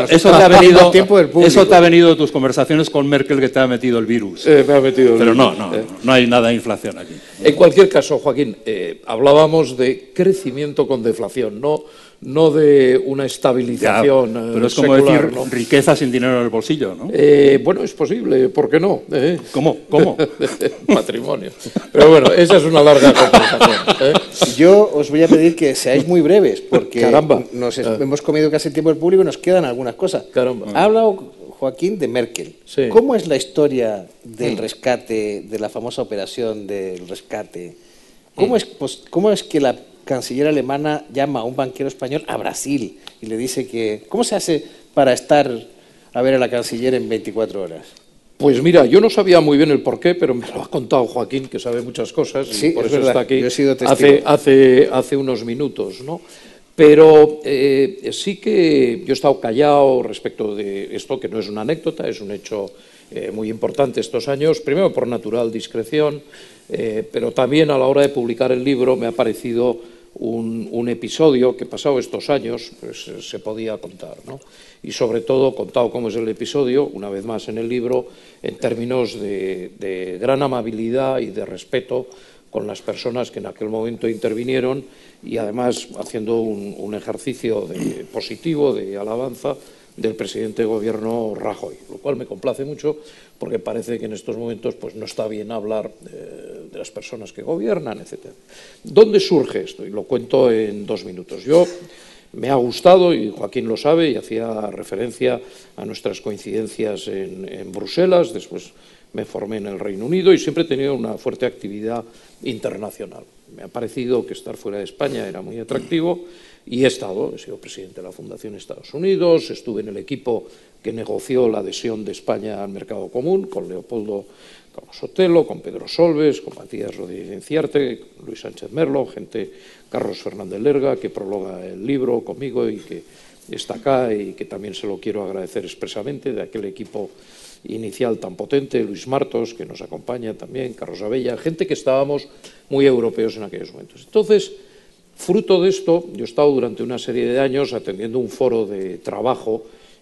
Eso te ha venido de tus conversaciones con Merkel, que te ha metido el virus.
Me ha metido el
Pero
virus.
No hay nada de inflación aquí.
En cualquier caso, Joaquín, hablábamos de crecimiento con deflación, no de una estabilización
ya, pero es como
secular,
decir, ¿no? Riqueza sin dinero en el bolsillo, ¿no?
Bueno, es posible, ¿por qué no?
¿Cómo?
Patrimonio. Pero bueno, esa es una larga conversación.
Yo os voy a pedir que seáis muy breves, porque
Caramba.
Hemos comido casi el tiempo del público y nos quedan algunas cosas.
Caramba.
Ha hablado Joaquín de Merkel.
Sí.
¿Cómo es la historia del rescate, de la famosa operación del rescate? ¿Cómo es que la canciller alemana llama a un banquero español a Brasil y le dice que... ¿Cómo se hace para estar a ver a la canciller en 24 horas?
Pues mira, yo no sabía muy bien el porqué, pero me lo ha contado Joaquín, que sabe muchas cosas,
sí,
y por eso
verdad.
está aquí.
Yo he sido testigo.
Hace unos minutos, ¿no? Pero sí que yo he estado callado respecto de esto, que no es una anécdota, es un hecho muy importante estos años, primero por natural discreción, pero también a la hora de publicar el libro me ha parecido un episodio que pasado estos años pues se podía contar, ¿no? Y sobre todo contado cómo es el episodio, una vez más en el libro, en términos de gran amabilidad y de respeto con las personas que en aquel momento intervinieron, y además haciendo un ejercicio positivo de alabanza del presidente de gobierno Rajoy, lo cual me complace mucho, porque parece que en estos momentos pues, no está bien hablar de las personas que gobiernan, etc. ¿Dónde surge esto? Y lo cuento en 2 minutos. Me ha gustado, y Joaquín lo sabe, y hacía referencia a nuestras coincidencias en Bruselas, después me formé en el Reino Unido y siempre he tenido una fuerte actividad internacional. Me ha parecido que estar fuera de España era muy atractivo y he sido presidente de la Fundación Estados Unidos, estuve en el equipo que negoció la adhesión de España al mercado común, con Leopoldo Sotelo, con Pedro Solbes, con Matías Rodríguez Enciarte, Luis Sánchez Merlo, Carlos Fernández Lerga, que prologa el libro conmigo y que está acá y que también se lo quiero agradecer expresamente, de aquel equipo inicial tan potente, Luis Martos, que nos acompaña también, Carlos Abella, gente que estábamos muy europeos en aquellos momentos. Entonces, fruto de esto, yo he estado durante una serie de años atendiendo un foro de trabajo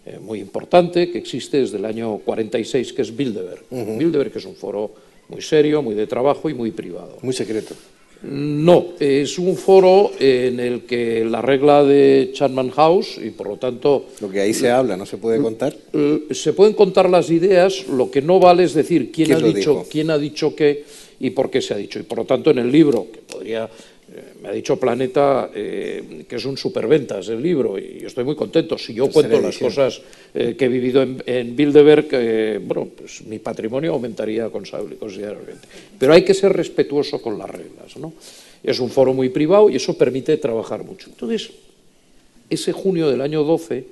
muy importante que existe desde el año 46, que es Bilderberg. Bilderberg, que es un foro muy serio, muy de trabajo y muy privado.
Muy secreto.
No, es un foro en el que la regla de Chatham House, y por lo tanto...
Lo que ahí se habla, ¿no se puede contar?
Se pueden contar las ideas, lo que no vale es decir quién ha dicho qué y por qué se ha dicho. Y por lo tanto en el libro, que podría... me ha dicho Planeta que es un superventas el libro, y yo estoy muy contento. Si yo cuento las cosas que he vivido en Bilderberg, bueno, pues mi patrimonio aumentaría considerablemente. Pero hay que ser respetuoso con las reglas, ¿no? Es un foro muy privado y eso permite trabajar mucho. Entonces, ese junio del año 12,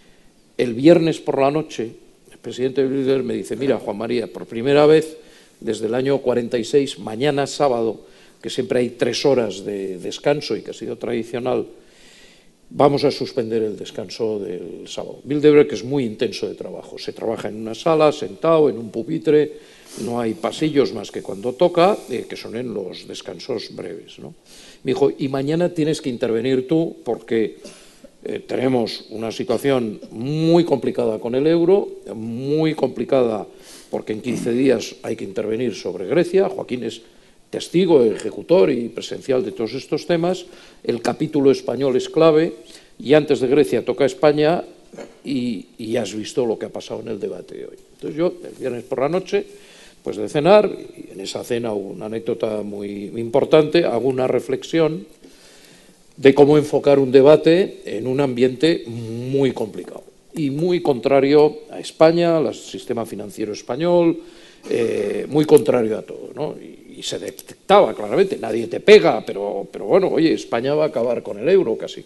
el viernes por la noche, el presidente Bilderberg me dice: mira, Juan María, por primera vez desde el año 46, mañana sábado, que siempre hay 3 horas de descanso y que ha sido tradicional, vamos a suspender el descanso del sábado. Bilderberg, que es muy intenso de trabajo, se trabaja en una sala, sentado, en un pupitre, no hay pasillos más que cuando toca, que son en los descansos breves, ¿no? Me dijo: y mañana tienes que intervenir tú porque tenemos una situación muy complicada con el euro, muy complicada porque en 15 días hay que intervenir sobre Grecia. Joaquín es testigo, ejecutor y presencial de todos estos temas. El capítulo español es clave y antes de Grecia toca España y has visto lo que ha pasado en el debate de hoy. Entonces yo, el viernes por la noche, pues de cenar, y en esa cena hubo una anécdota muy importante, hago una reflexión de cómo enfocar un debate en un ambiente muy complicado y muy contrario a España, al sistema financiero español, muy contrario a todo, ¿no? Y se detectaba claramente, nadie te pega, pero bueno, oye, España va a acabar con el euro casi.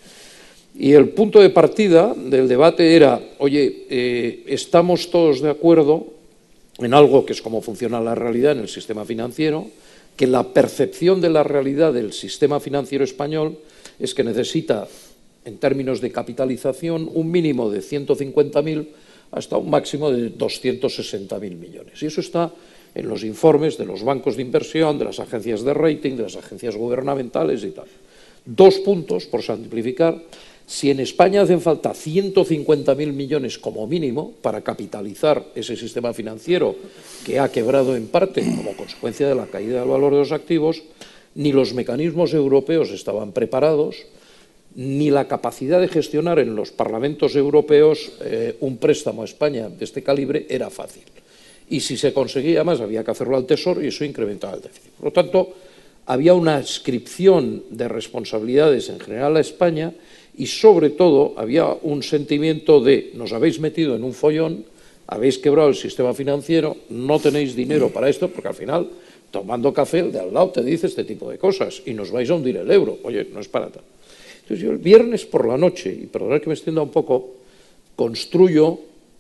Y el punto de partida del debate era, oye, estamos todos de acuerdo en algo que es cómo funciona la realidad en el sistema financiero, que la percepción de la realidad del sistema financiero español es que necesita, en términos de capitalización, un mínimo de 150.000 hasta un máximo de 260.000 millones. Y eso está en los informes de los bancos de inversión, de las agencias de rating, de las agencias gubernamentales y tal. 2 puntos, por simplificar: si en España hacen falta 150.000 millones como mínimo para capitalizar ese sistema financiero que ha quebrado en parte como consecuencia de la caída del valor de los activos, ni los mecanismos europeos estaban preparados, ni la capacidad de gestionar en los parlamentos europeos un préstamo a España de este calibre era fácil. Y si se conseguía más, había que hacerlo al Tesoro y eso incrementaba el déficit. Por lo tanto, había una adscripción de responsabilidades en general a España y, sobre todo, había un sentimiento de: nos habéis metido en un follón, habéis quebrado el sistema financiero, no tenéis dinero para esto, porque al final, tomando café, el de al lado te dice este tipo de cosas y nos vais a hundir el euro. Oye, no es para tanto. Entonces yo el viernes por la noche, y perdonad que me extienda un poco, construyo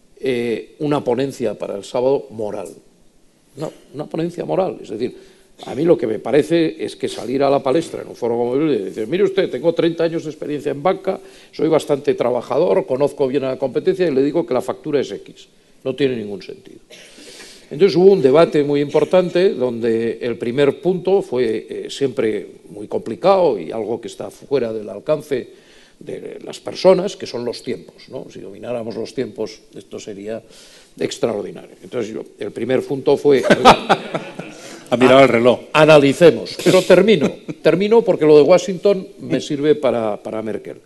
una ponencia para el sábado moral. Una ponencia moral. Es decir, a mí lo que me parece es que salir a la palestra en un foro como el y decir: mire usted, tengo 30 años de experiencia en banca, soy bastante trabajador, conozco bien a la competencia y le digo que la factura es X. No tiene ningún sentido. Entonces hubo un debate muy importante donde el primer punto fue siempre muy complicado y algo que está fuera del alcance de las personas, que son los tiempos, ¿no? Si domináramos los tiempos, esto sería extraordinario. Entonces el primer punto fue...
Ha mirado el reloj.
Analicemos. Pero termino porque lo de Washington me sirve para Merkel.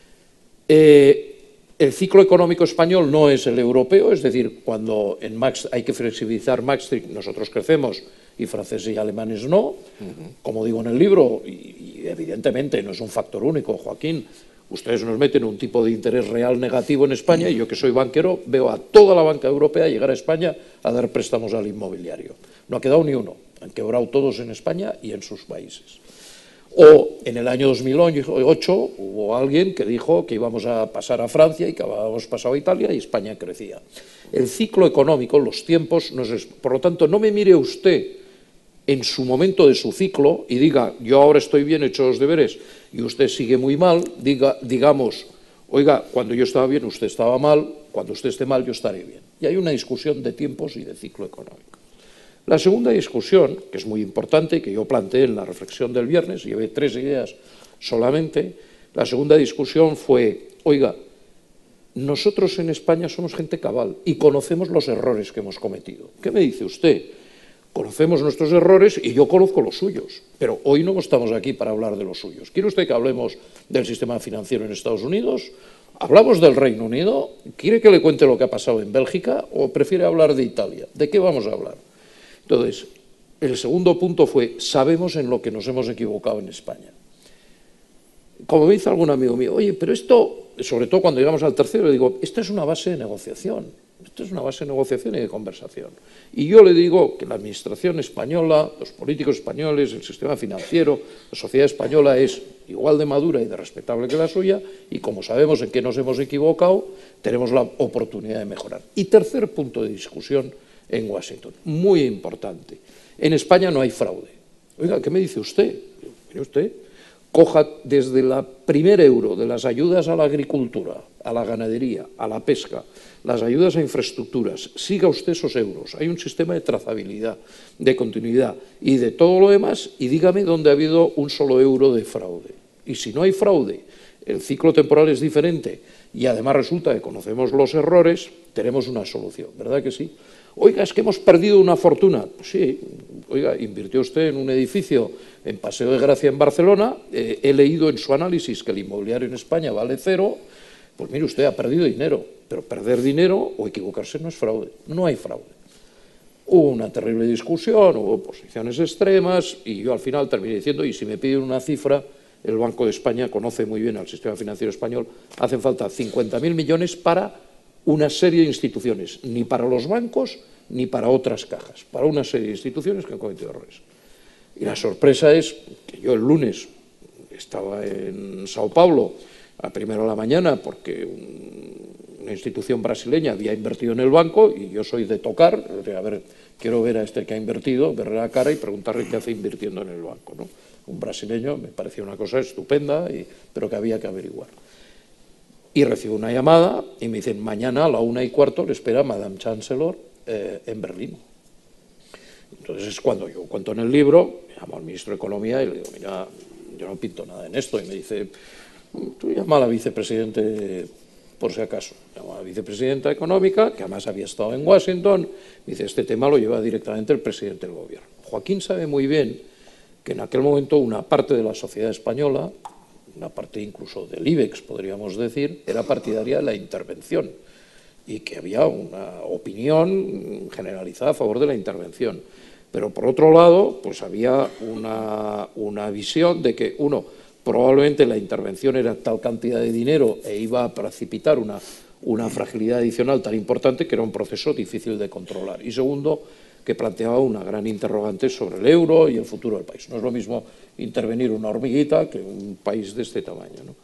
El ciclo económico español no es el europeo, es decir, cuando en hay que flexibilizar Maastricht, nosotros crecemos y franceses y alemanes no, como digo en el libro, y evidentemente no es un factor único, Joaquín. Ustedes nos meten un tipo de interés real negativo en España y yo, que soy banquero, veo a toda la banca europea llegar a España a dar préstamos al inmobiliario. No ha quedado ni uno, han quebrado todos en España y en sus países. O en el año 2008 hubo alguien que dijo que íbamos a pasar a Francia y que habíamos pasado a Italia y España crecía. El ciclo económico, los tiempos, por lo tanto, no me mire usted en su momento de su ciclo y diga: yo ahora estoy bien, he hecho los deberes y usted sigue muy mal, digamos: oiga, cuando yo estaba bien usted estaba mal, cuando usted esté mal yo estaré bien. Y hay una discusión de tiempos y de ciclo económico. La segunda discusión, que es muy importante, que yo planteé en la reflexión del viernes, llevé 3 ideas solamente, la segunda discusión fue: oiga, nosotros en España somos gente cabal y conocemos los errores que hemos cometido. ¿Qué me dice usted? Conocemos nuestros errores y yo conozco los suyos, pero hoy no estamos aquí para hablar de los suyos. ¿Quiere usted que hablemos del sistema financiero en Estados Unidos? ¿Hablamos del Reino Unido? ¿Quiere que le cuente lo que ha pasado en Bélgica o prefiere hablar de Italia? ¿De qué vamos a hablar? Entonces, el segundo punto fue, sabemos en lo que nos hemos equivocado en España. Como me dice algún amigo mío, oye, pero esto, sobre todo cuando llegamos al tercero, le digo, esto es una base de negociación. Esto es una base de negociación y de conversación. Y yo le digo que la administración española, los políticos españoles, el sistema financiero, la sociedad española es igual de madura y de respetable que la suya, y como sabemos en qué nos hemos equivocado, tenemos la oportunidad de mejorar. Y tercer punto de discusión en Washington, muy importante. En España no hay fraude. Oiga, ¿qué me dice usted? Mire usted, coja desde la primer euro de las ayudas a la agricultura, a la ganadería, a la pesca, las ayudas a infraestructuras, siga usted esos euros. Hay un sistema de trazabilidad, de continuidad y de todo lo demás, y dígame dónde ha habido un solo euro de fraude. Y si no hay fraude, el ciclo temporal es diferente y además resulta que conocemos los errores, tenemos una solución, ¿verdad que sí? Oiga, es que hemos perdido una fortuna. Pues sí, oiga, invirtió usted en un edificio en Paseo de Gracia en Barcelona, he leído en su análisis que el inmobiliario en España vale cero, pues mire usted, ha perdido dinero, pero perder dinero o equivocarse no es fraude, no hay fraude. Hubo una terrible discusión, hubo posiciones extremas y yo al final terminé diciendo, y si me piden una cifra, el Banco de España conoce muy bien al sistema financiero español, hacen falta 50.000 millones para una serie de instituciones, ni para los bancos ni para otras cajas, para una serie de instituciones que han cometido errores. Y la sorpresa es que yo el lunes estaba en Sao Paulo a primera de la mañana porque una institución brasileña había invertido en el banco y yo soy de tocar, a ver, quiero ver a este que ha invertido, verle la cara y preguntarle qué hace invirtiendo en el banco, ¿no? Un brasileño me parecía una cosa estupenda, pero que había que averiguar. Y recibo una llamada y me dicen, mañana a la 1:15 le espera Madame Chancellor en Berlín. Entonces es cuando yo cuento en el libro, me llamo al ministro de Economía y le digo, mira, yo no pinto nada en esto. Y me dice, tú llama a la vicepresidente por si acaso. Llamo a la vicepresidenta económica, que además había estado en Washington, me dice, este tema lo lleva directamente el presidente del gobierno. Joaquín sabe muy bien que en aquel momento una parte de la sociedad española, una parte incluso del IBEX, podríamos decir, era partidaria de la intervención y que había una opinión generalizada a favor de la intervención. Pero por otro lado, pues había una visión de que, uno, probablemente la intervención era tal cantidad de dinero e iba a precipitar una fragilidad adicional tan importante que era un proceso difícil de controlar. Y segundo, que planteaba una gran interrogante sobre el euro y el futuro del país. No es lo mismo intervenir una hormiguita que un país de este tamaño, ¿no?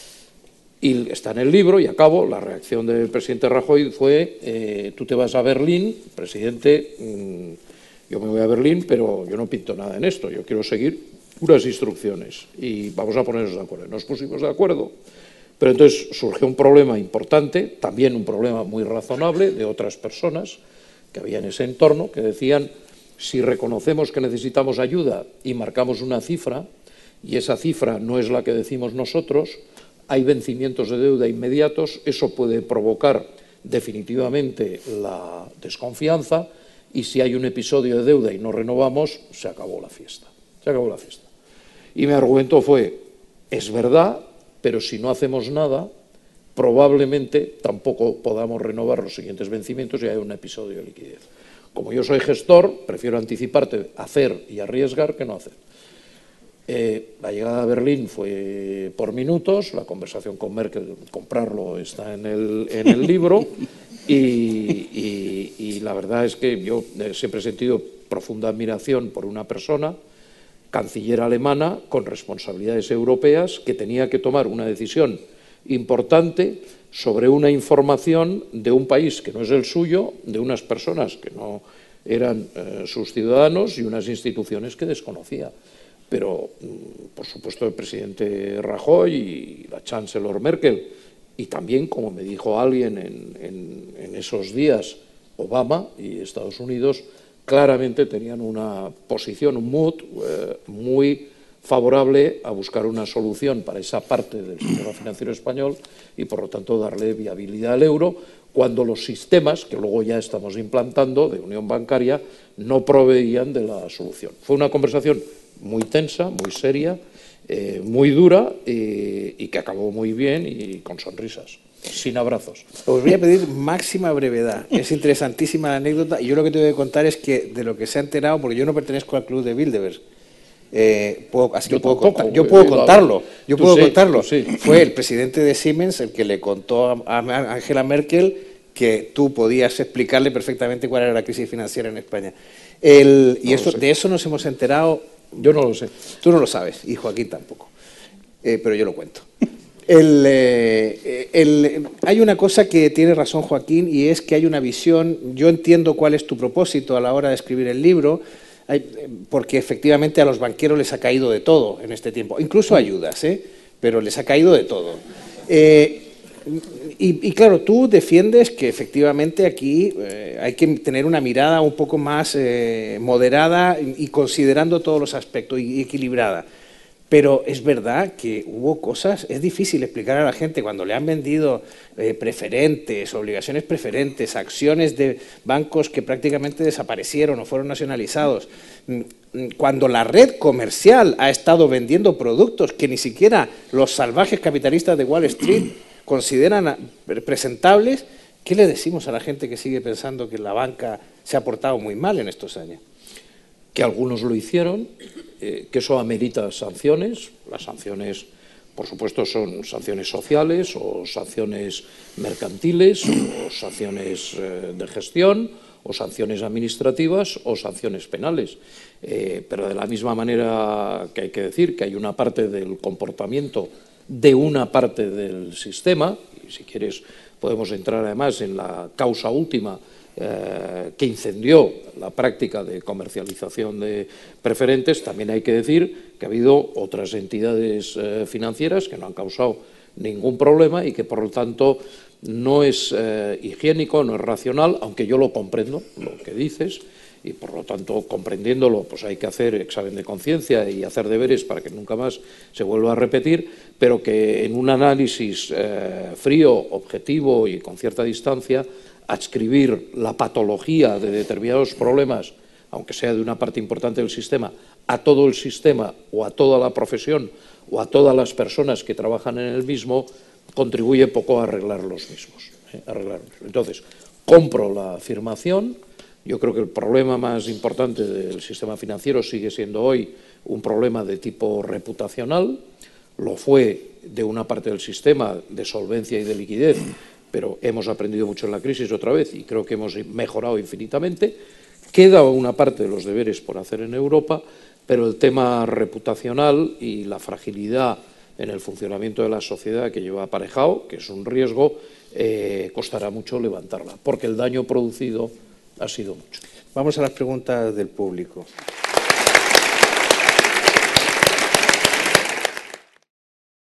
Y está en el libro, y acabo, la reacción del presidente Rajoy fue, tú te vas a Berlín, presidente, yo me voy a Berlín, pero yo no pinto nada en esto, yo quiero seguir unas instrucciones y vamos a ponernos de acuerdo. Nos pusimos de acuerdo, pero entonces surgió un problema importante, también un problema muy razonable de otras personas que había en ese entorno, que decían, si reconocemos que necesitamos ayuda y marcamos una cifra, y esa cifra no es la que decimos nosotros, hay vencimientos de deuda inmediatos, eso puede provocar definitivamente la desconfianza, y si hay un episodio de deuda y no renovamos, se acabó la fiesta. Se acabó la fiesta. Y mi argumento fue, es verdad, pero si no hacemos nada, probablemente tampoco podamos renovar los siguientes vencimientos y haya un episodio de liquidez. Como yo soy gestor, prefiero anticiparte, hacer y arriesgar que no hacer. La llegada a Berlín fue por minutos, la conversación con Merkel, comprarlo está en el libro, y la verdad es que yo siempre he sentido profunda admiración por una persona, canciller alemana, con responsabilidades europeas, que tenía que tomar una decisión importante sobre una información de un país que no es el suyo, de unas personas que no eran sus ciudadanos y unas instituciones que desconocía. Pero, por supuesto, el presidente Rajoy y la Chancellor Merkel, y también, como me dijo alguien en esos días, Obama y Estados Unidos, claramente tenían una posición, un mood muy favorable a buscar una solución para esa parte del sistema financiero español y, por lo tanto, darle viabilidad al euro, cuando los sistemas, que luego ya estamos implantando, de unión bancaria, no proveían de la solución. Fue una conversación muy tensa, muy seria, muy dura y que acabó muy bien y con sonrisas, sin abrazos.
Os voy a pedir máxima brevedad. Es interesantísima la anécdota y yo lo que te voy a contar es que de lo que se ha enterado, porque yo no pertenezco al club de Bilderberg, yo puedo contarlo.
Sí.
Fue el presidente de Siemens el que le contó a Angela Merkel que tú podías explicarle perfectamente cuál era la crisis financiera en España. De eso nos hemos enterado.
Yo no lo sé.
Tú no lo sabes y Joaquín tampoco, pero yo lo cuento. Hay una cosa que tiene razón Joaquín y es que hay una visión. Yo entiendo cuál es tu propósito a la hora de escribir el libro, porque efectivamente a los banqueros les ha caído de todo en este tiempo, incluso ayudas, pero les ha caído de todo. Y claro, tú defiendes que efectivamente aquí hay que tener una mirada un poco más moderada y considerando todos los aspectos y equilibrada. Pero es verdad que hubo cosas, es difícil explicar a la gente cuando le han vendido preferentes, obligaciones preferentes, acciones de bancos que prácticamente desaparecieron o fueron nacionalizados, cuando la red comercial ha estado vendiendo productos que ni siquiera los salvajes capitalistas de Wall Street consideran presentables. ¿Qué le decimos a la gente que sigue pensando que la banca se ha portado muy mal en estos años?
Que algunos lo hicieron, que eso amerita sanciones. Las sanciones, por supuesto, son sanciones sociales o sanciones mercantiles o sanciones de gestión o sanciones administrativas o sanciones penales. Pero de la misma manera que hay que decir que hay una parte del comportamiento de una parte del sistema, y si quieres podemos entrar además en la causa última que incendió la práctica de comercialización de preferentes, también hay que decir que ha habido otras entidades financieras que no han causado ningún problema y que por lo tanto no es higiénico, no es racional, aunque yo lo comprendo, lo que dices, y por lo tanto, comprendiéndolo, pues hay que hacer examen de conciencia y hacer deberes para que nunca más se vuelva a repetir, pero que en un análisis frío, objetivo y con cierta distancia, adscribir la patología de determinados problemas, aunque sea de una parte importante del sistema, a todo el sistema o a toda la profesión o a todas las personas que trabajan en el mismo, contribuye poco a arreglar los mismos. Entonces, compro la afirmación. Yo creo que el problema más importante del sistema financiero sigue siendo hoy un problema de tipo reputacional. Lo fue de una parte del sistema de solvencia y de liquidez, pero hemos aprendido mucho en la crisis otra vez y creo que hemos mejorado infinitamente. Queda una parte de los deberes por hacer en Europa, pero el tema reputacional y la fragilidad en el funcionamiento de la sociedad que lleva aparejado, que es un riesgo, costará mucho levantarla, porque el daño producido ha sido mucho.
Vamos a las preguntas del público.